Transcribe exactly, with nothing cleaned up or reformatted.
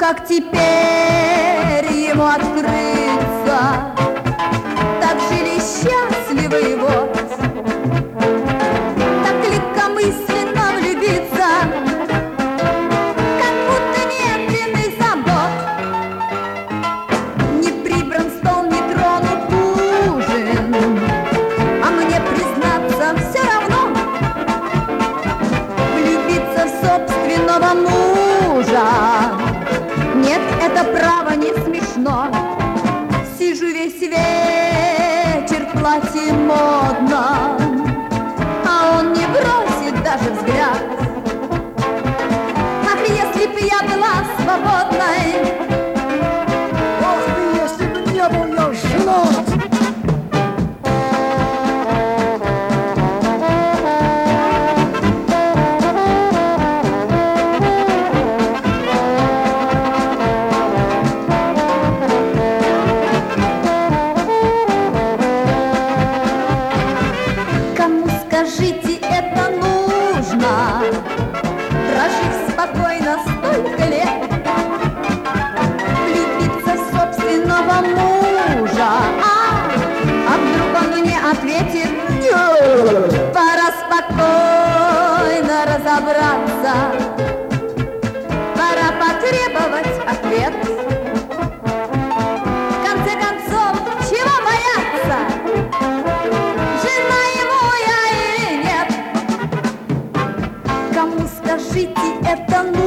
как теперь ему открыться? Так жили счастливы вот, так легкомысленно влюбиться, как будто нет иных забот. Не прибран стол, не тронут ужин, а мне, признаться, все равно влюбиться в собственного мужа. Нет, это право не смешно. Сижу весь вечер в платье модном, а он не бросит даже взгляд. Ах, если б я была свободной! Ах ты, если бы не был я женат! Скажите, это нужно, прожив спокойно столько лет, влюбиться в собственного мужа? А, а вдруг он мне ответит? Нет. Пора спокойно разобраться, пора потребовать ответ. В конце концов, чего бояться? Скажите, это